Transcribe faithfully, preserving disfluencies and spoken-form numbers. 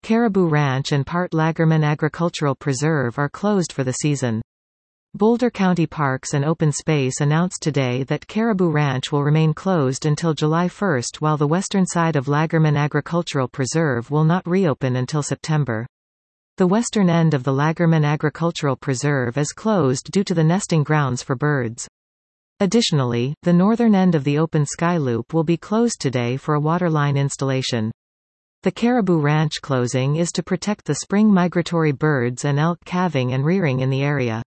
Caribou Ranch and part Lagerman Agricultural Preserve are closed for the season. Boulder County Parks and Open Space announced today that Caribou Ranch will remain closed until July first, while the western side of Lagerman Agricultural Preserve will not reopen until September. The western end of the Lagerman Agricultural Preserve is closed due to the nesting grounds for birds. Additionally, the northern end of the Open Sky Loop will be closed today for a waterline installation. The Caribou Ranch closing is to protect the spring migratory birds and elk calving and rearing in the area.